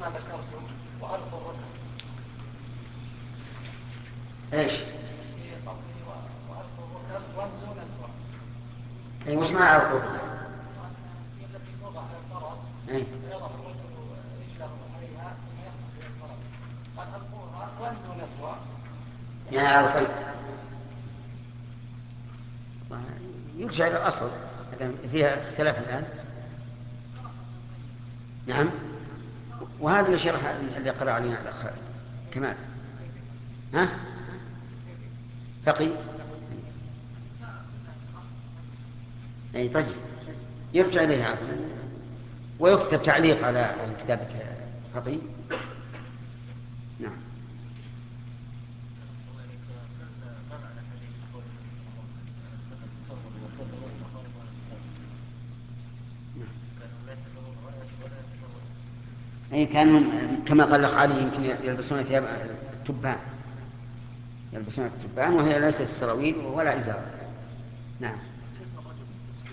ما ذكرتم وألف الركب. ايش؟ في قوله وألف الركب وانزوا نزوة. اي وش معنى القبة؟ هي التي توضع على الفرس اي فيضع الرجل رجله عليها ثم يصعد إلى الفرس. قد ألقوها وانزوا نزوة. يعني على الخيل. يرجع الى الاصل، فيها اختلاف الان. نعم. وهذا اللي شرح اللي قرأ علينا الاخ كمال. ها؟ فقي. اي طيب، يرجع اليها ويكتب تعليق على كتابة فقي. نعم. أي كانوا كما قال الأخ علي يمكن يلبسون ثياب التبان، يلبسون التبان وهي ليست السراويل ولا إزار. نعم.